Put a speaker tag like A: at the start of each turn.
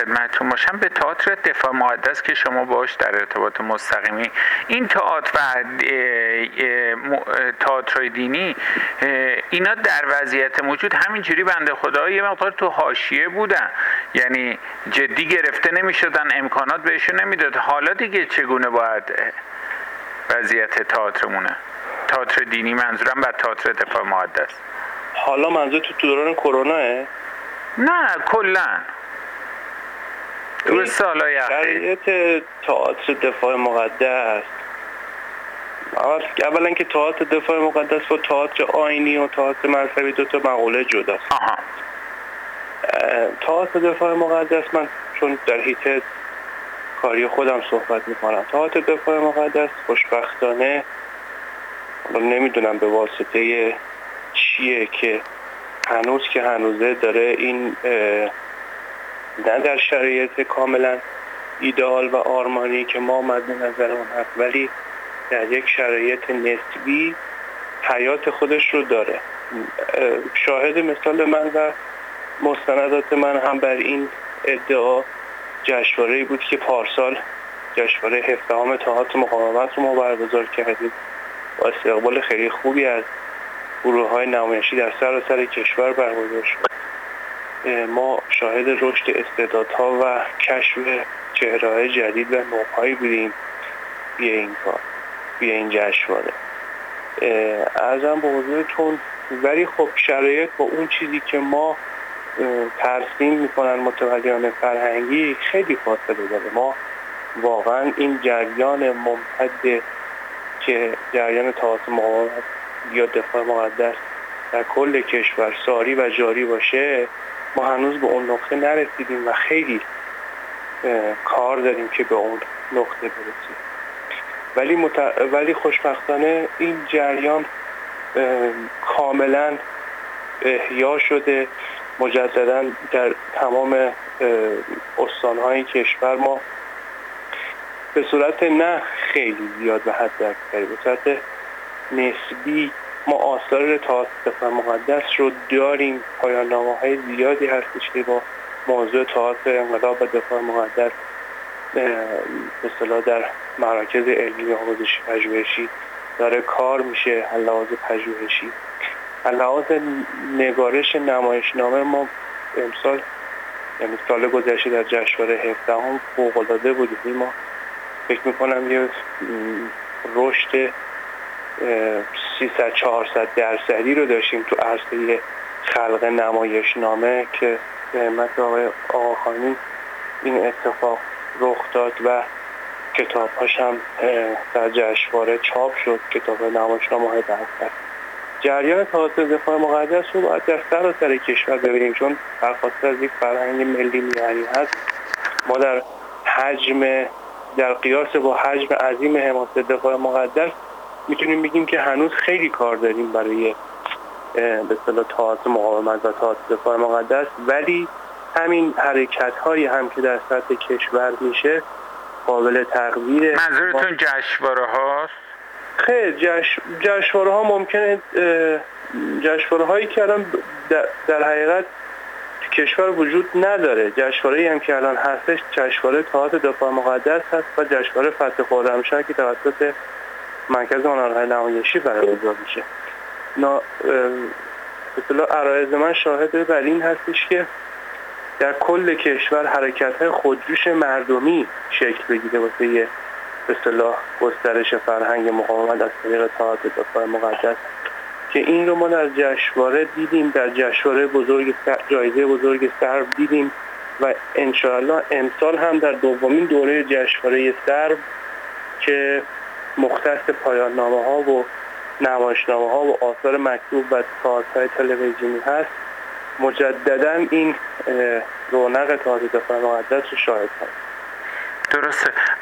A: خدمتتون باشم، به تئاتر دفاع مقدس که شما باش در ارتباط مستقیمی، این تئاتر و تئاتر دینی اینا در وضعیت موجود همینجوری بنده خدا یه مقدار تو حاشیه بودن، یعنی جدی گرفته نمی‌شدن، امکانات بهشون نمیداد. حالا دیگه چگونه باید وضعیت تئاترمونه؟ تئاتر دینی منظورم، و تئاتر دفاع مقدس.
B: حالا منظور تو دوران کروناه؟
A: نه کلا تو سالای اخیر
B: شرایط تئاتر دفاع مقدس، اولا که تئاتر دفاع مقدس و تئاتر آیینی و تئاتر مذهبی دو تا مقوله جداست. تئاتر دفاع مقدس، من چون در حیطه کاری خودم صحبت میکنم، تئاتر دفاع مقدس خوشبختانه نمیدونم به واسطه چیه که هنوزه داره این نه در شرایط کاملا ایدئال و آرمانی که ما مد نظرمون هست، ولی در یک شرایط نسبی حیات خودش رو داره. شاهد مثال من و مستندات من هم بر این ادعا جشنواره‌ای بود که پارسال جشنواره 17ام تئاتر مقاومت رو ما برگزار کردیم با استقبال خیلی خوبی از گروه‌های نمایشی در سراسر کشور برگزار شد. ما شاهد رشد استعدادها و کشف چهره‌های جدید و نوع‌هایی بودیم توی این جشنواره. عرضم به حضورتون، ولی خب شرایط با اون چیزی که ما ترسیم میکنن متولیان فرهنگی خیلی فاصله داره. ما واقعا این جریان ممتد که جریان تئاتر مقاومت یا دفاع مقدس در کل کشور ساری و جاری باشه، ما هنوز به اون نقطه نرسیدیم و خیلی کار داریم که به اون نقطه برسیم. ولی خوشبختانه این جریان کاملا احیا شده. مجددا در تمام استان‌های کشور ما به صورت نه خیلی زیاد و حد اکثری، به صورت نسبی ما آثار تئاتر دفاع مقدس رو داریم. پایان‌نامه‌های زیادی هستش که با موضوع تئاتر انقلاب و دفاع مقدس به اصطلاح در مراکز علمی آموزشی پژوهشی داره کار میشه. لحاظ پژوهشی، لحاظ نگارش نمایشنامه، ما امسال یعنی سال گذشته در جشنواره 17ام فوق‌العاده بودیم. ما فکر میکنم یه رشد 300-400% رو داشتیم تو عرصه خلق نمایشنامه که به همت آقای آقاخانی این اتفاق رخ داد و کتاب‌هاش هم در جشنواره چاپ شد، کتاب نمایشنامه‌های بحث. جریان تئاتر دفاع مقدس رو باید در سراسر کشور ببینیم، چون برخواسته از یک فرهنگ ملی میهنی هست. ما در قیاس با حجم عظیم حماسه دفاع مقدس میتونیم بگیم که هنوز خیلی کار داریم برای به اصطلاح تئاتر مقاومت و تئاتر دفاع مقدس، ولی همین حرکت‌هایی هم که در سطح کشور میشه قابل تقدیره.
A: منظورتون جشنواره هاست؟
B: خیلی جشنواره ها ممکنه، جشنواره هایی که الان در حقیقت کشور وجود نداره. جشنواره‌ای هم که الان هستش جشنواره تئاتر دفاع مقدس هست و جشنواره فتح خرمشاه که توسط مرکز هنرهای نمایشی برگزار میشه. به اصطلاح عرایض من شاهد بر این هستش که در کل کشور حرکت‌های خودجوش مردمی شکل بگیره واسه یه به اصطلاح گسترش فرهنگ مقاومت از طریق تئاتر دفاع مقدس، که این رو ما در جشنواره دیدیم، در جشنواره بزرگ جایزه بزرگ سرب دیدیم و انشاءالله امسال هم در دومین دوره جشنواره سرب که مختص پایان‌نامه‌ها و نمایشنامه‌ها و آثار مکتوب و تئاترهای تلویزیونی هست، مجددا این رونق تئاتر دفاع مقدس رو شاهد هست.
A: درسته.